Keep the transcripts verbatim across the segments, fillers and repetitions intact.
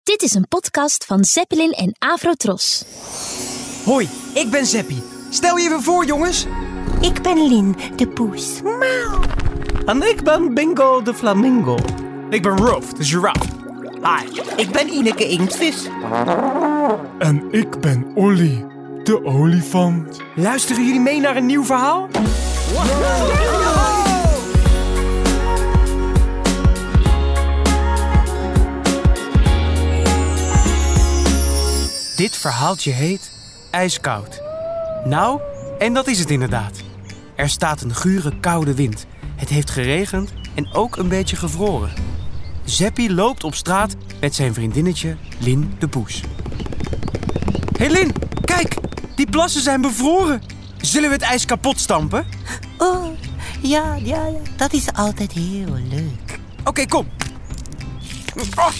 Dit is een podcast van Zeppelin en Avrotros. Hoi, ik ben Zeppie. Stel je even voor, jongens. Ik ben Lin, de poes. Miauw. En ik ben Bingo, de flamingo. Ik ben Rolf, de giraffe. Hi, ik ben Ineke Inktvis. En ik ben Olly, de olifant. Luisteren jullie mee naar een nieuw verhaal? Dit verhaaltje heet IJskoud. Nou, en dat is het inderdaad. Er staat een gure koude wind. Het heeft geregend en ook een beetje gevroren. Zeppie loopt op straat met zijn vriendinnetje Lin de poes. Hé hey Lin, kijk! Die plassen zijn bevroren. Zullen we het ijs kapot stampen? Oh, ja, ja, ja. Dat is altijd heel leuk. Oké, okay, kom. Oh.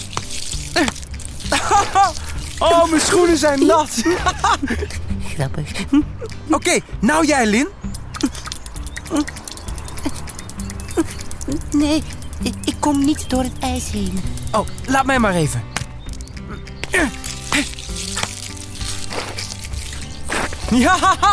oh, mijn schoenen zijn nat. Grappig. Oké, okay, nou jij, Lin. Nee, ik, ik kom niet door het ijs heen. Oh, laat mij maar even. Ja!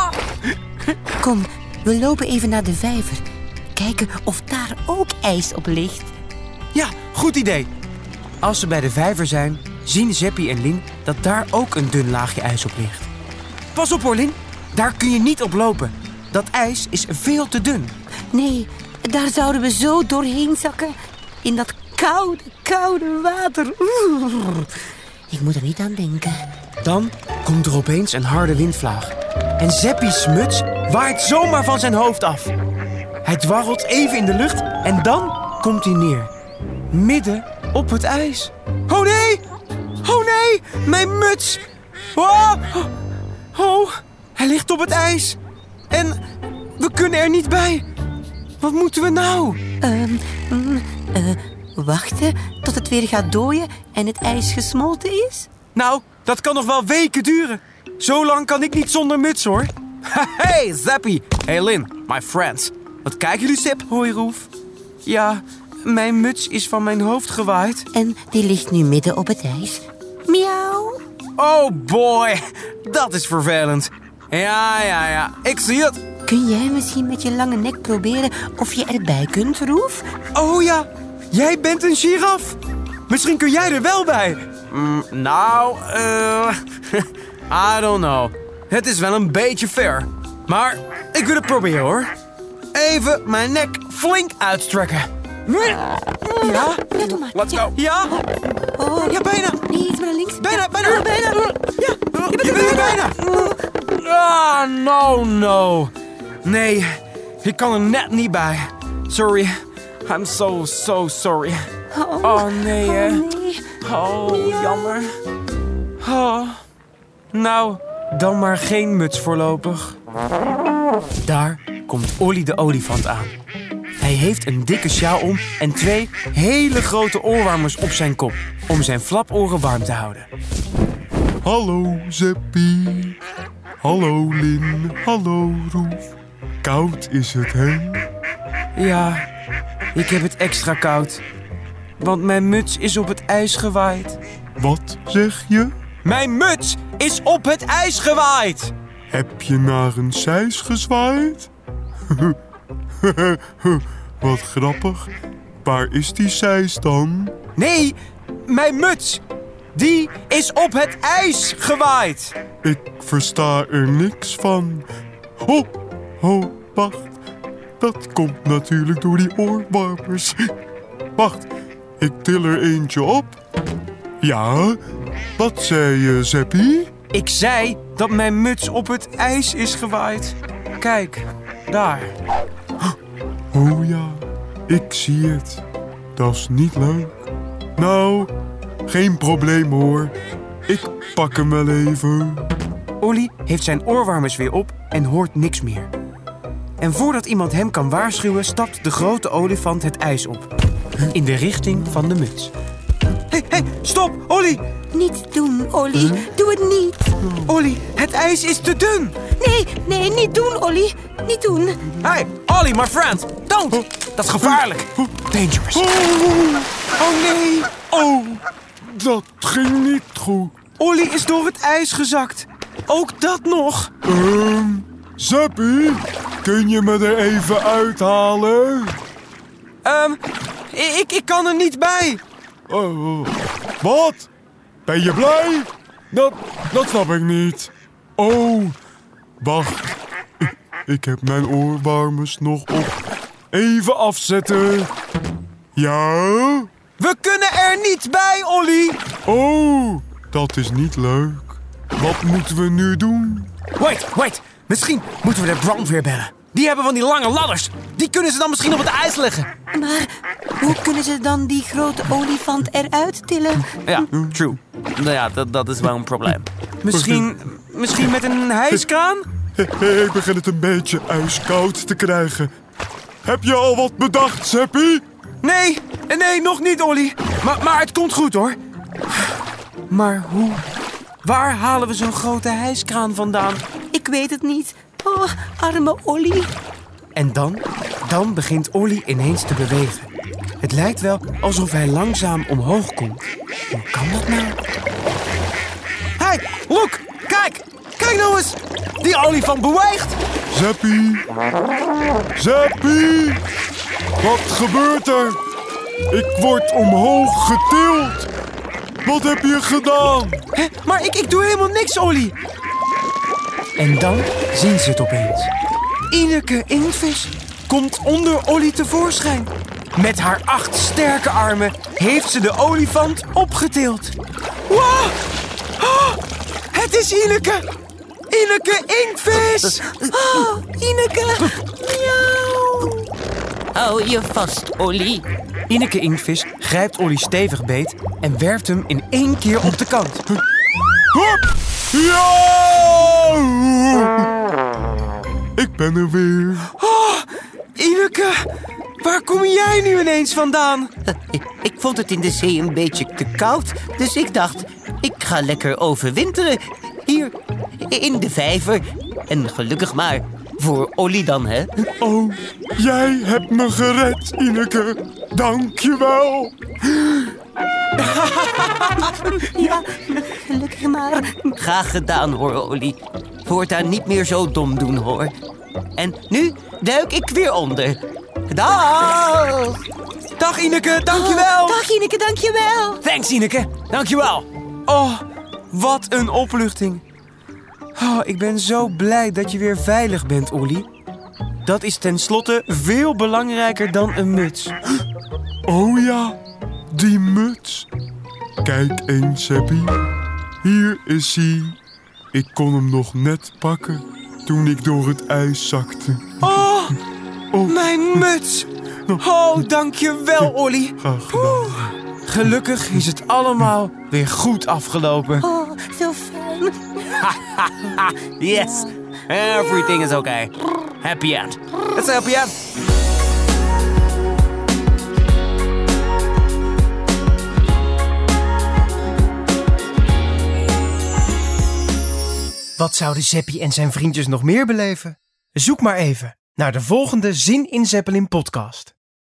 Kom, we lopen even naar de vijver. Kijken of daar ook ijs op ligt. Ja, goed idee. Als ze bij de vijver zijn, zien Zeppie en Lin dat daar ook een dun laagje ijs op ligt. Pas op hoor, Lin. Daar kun je niet op lopen. Dat ijs is veel te dun. Nee, daar zouden we zo doorheen zakken. In dat koude, koude water. Oeh. Ik moet er niet aan denken. Dan komt er opeens een harde windvlaag. En Zeppie's muts waait zomaar van zijn hoofd af. Hij dwarrelt even in de lucht en dan komt hij neer. Midden op het ijs. Oh nee! Oh nee! Mijn muts! Oh, oh, hij ligt op het ijs. En we kunnen er niet bij. Wat moeten we nou? Um, um, uh, wachten tot het weer gaat dooien en het ijs gesmolten is? Nou, dat kan nog wel weken duren. Zo lang kan ik niet zonder muts, hoor. Hey, Zeppie. Hey, Lin, my friends. Wat kijken jullie, Zip? Hoi, Roef. Ja, mijn muts is van mijn hoofd gewaaid. En die ligt nu midden op het ijs. Miauw. Oh boy, dat is vervelend. Ja, ja, ja, ik zie het. Kun jij misschien met je lange nek proberen of je erbij kunt, Roef? Oh ja, jij bent een giraf. Misschien kun jij er wel bij. Mm, nou, eh... Uh, I don't know. Het is wel een beetje ver. Maar ik wil het proberen, hoor. Even mijn nek flink uitstrekken. Ja? Ja, doe maar. Let's go. Ja? Oh. Ja, bijna. Nee, iets maar naar links. Bijna, bijna. Oh, bijna. Ja, je bent er bijna. Ah, no, no. Nee, ik kan er net niet bij. Sorry. I'm so, so sorry. Oh, oh nee, hè. Oh, nee. Oh, ja. jammer. Oh. Nou, dan maar geen muts voorlopig. Daar komt Olly de olifant aan. Hij heeft een dikke sjaal om en twee hele grote oorwarmers op zijn kop om zijn flaporen warm te houden. Hallo Zeppie. Hallo Lin. Hallo Roef. Koud is het, hè? Ja, ik heb het extra koud. Want mijn muts is op het ijs gewaaid. Wat zeg je? Mijn muts is op het ijs gewaaid! Heb je naar een zeis gezwaaid? Wat grappig. Waar is die zeis dan? Nee, mijn muts! Die is op het ijs gewaaid! Ik versta er niks van. Oh, oh, wacht. Dat komt natuurlijk door die oorwarmers. Wacht, ik til er eentje op. Ja, wat zei je, Zeppie? Ik zei dat mijn muts op het ijs is gewaaid. Kijk, daar. Oh ja, ik zie het. Dat is niet leuk. Nou, geen probleem hoor. Ik pak hem wel even. Olly heeft zijn oorwarmers weer op en hoort niks meer. En voordat iemand hem kan waarschuwen, stapt de grote olifant het ijs op. In de richting van de muts. Hé, hey, hey, stop, Olly! Niet doen, Olly. Doe het niet. Olly, het ijs is te dun! Nee, nee, niet doen, Olly. Niet doen. Hey, Olly, my friend, don't! Dat is gevaarlijk. Dangerous. Oh, Oh nee! oh, dat ging niet goed. Olly is door het ijs gezakt. Ook dat nog. Ehm, Zeppie, kun je me er even uithalen? Ehm, ik, ik kan er niet bij. Uh, wat? Ben je blij? Dat, dat snap ik niet. Oh, wacht. Ik, ik heb mijn oorwarmers nog op. Even afzetten. Ja? We kunnen er niet bij, Olly. Oh, dat is niet leuk. Wat moeten we nu doen? Wait, wait. Misschien moeten we de brandweer bellen. Die hebben van die lange ladders. Die kunnen ze dan misschien op het ijs leggen. Maar hoe kunnen ze dan die grote olifant eruit tillen? Ja, true. Nou ja, dat, dat is wel een probleem. Misschien, misschien met een hijskraan? Ik begin het een beetje ijskoud te krijgen. Heb je al wat bedacht, Zeppie? Nee, nee, nog niet, Olly. Maar, maar het komt goed, hoor. Maar hoe? Waar halen we zo'n grote hijskraan vandaan? Ik weet het niet. Oh, arme Olly. En dan, dan begint Olly ineens te bewegen. Het lijkt wel alsof hij langzaam omhoog komt. Hoe kan dat nou? Hey, look, kijk! Kijk nou eens! Die olifant beweegt! Zeppie! Zeppie! Wat gebeurt er? Ik word omhoog getild. Wat heb je gedaan? Hè, maar ik, ik doe helemaal niks, Olly. En dan zien ze het opeens. Ineke Inktvis komt onder Olly tevoorschijn. Met haar acht sterke armen heeft ze de olifant opgetild. Wow! Oh, het is Ineke! Ineke Inktvis! Oh, Ineke. Miauw. Hou je vast, Olly. Ineke Inktvis grijpt Olly stevig beet en werpt hem in één keer op de kant. Hop! Ja! Ik ben er weer. Oh, Ineke, waar kom jij nu ineens vandaan? Ik vond het in de zee een beetje te koud, dus ik dacht, ik ga lekker overwinteren. Hier, in de vijver. En gelukkig maar, voor Olly dan, hè? Oh, jij hebt me gered, Ineke. Dank je wel. Ja, gelukkig maar. Graag gedaan, hoor, Olly. Voortaan niet meer zo dom doen, hoor. En nu duik ik weer onder. Dag! Dag Ineke, dankjewel! Oh, dag Ineke, dankjewel. Thanks Ineke, dankjewel! Oh, wat een opluchting. Oh, ik ben zo blij dat je weer veilig bent, Olly. Dat is tenslotte veel belangrijker dan een muts. Oh ja, die muts. Kijk eens, Zeppie. Hier is hij. Ik kon hem nog net pakken toen ik door het ijs zakte. Oh, Oh, mijn muts! Oh, dankjewel, Olly. graag gedaan. Gelukkig is het allemaal weer goed afgelopen. Oh, zo fijn. Yes, everything is okay. Happy end. It's a happy end. Wat zouden Zeppie en zijn vriendjes nog meer beleven? Zoek maar even naar de volgende Zin in Zeppelin podcast.